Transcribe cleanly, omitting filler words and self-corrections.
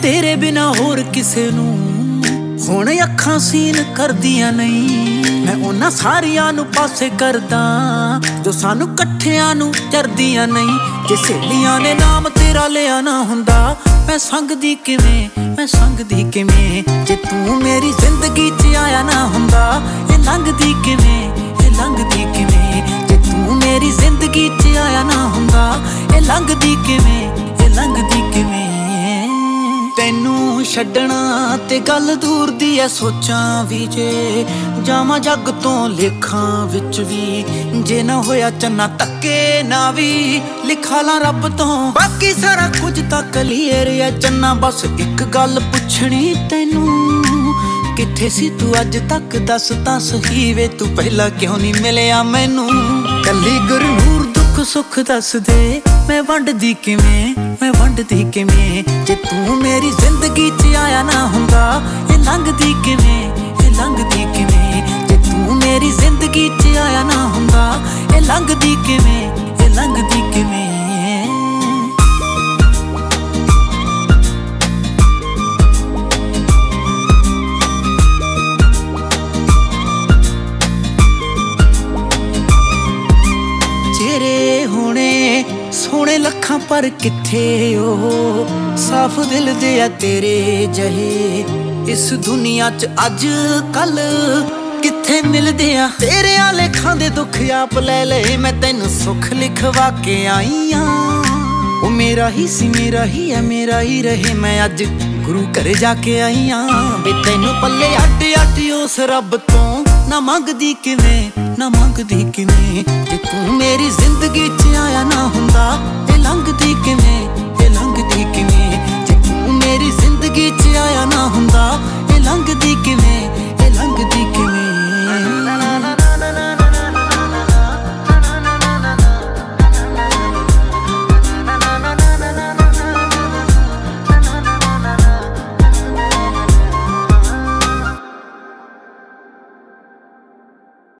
तेरे बिना होर किसे नू हुण अखां सीन करदियां नहीं। मैं उन्हां सारियां नू पासे करदा जो सानू कट्ठियां नू चरदियां नहीं। जे सहेलियां ने नाम तेरा लिया ना हुंदा मैं संगदी किवें जे तू मेरी जिंदगी च आया ना हुंदा ये लंघदी किवें जे तू मेरी जिंदगी च आया ना हुंदा ये लंघदी किवें। तैनू छड्डना ते गल दूर दी ऐ सोचां भी जे जावां जग तो लेखां विच भी जे ना होया चन्ना तक्के ना भी लिखा ला रब तो बाकी सारा कुछ तां क्लीयर ऐ चन्ना। बस एक गल पुछनी तैनू किथे सी तू अज तक दस तां सही वे तू पहला क्यों नहीं मिलिया मैनू। कली गुरनूर दुख सुख दस दे मैं वंडदी किवें जे तू मेरी जिंदगी च आया ना हुंदा ये लंघदी किवें जे तू मेरी जिंदगी च आया ना हुंदा ये लंघदी किवें। तेरे होने सोने लखां पर किथे ओ साफ दिल दे आ तेरे जहे इस दुनिया च अज कल किथे मिलदे आ। तेरे आले खांदे दुख आप ले ले मैं तैनू सुख लिखवा के आई हाँ। ओ मेरा ही सी मेरा ही है मेरा ही रहे मैं अज गुरु घर जाके आई हाँ। वे तैनू पल्ले अड्ड उस रब तो ना मंगदी किवें जे तू मेरी जिंदगी च आया ना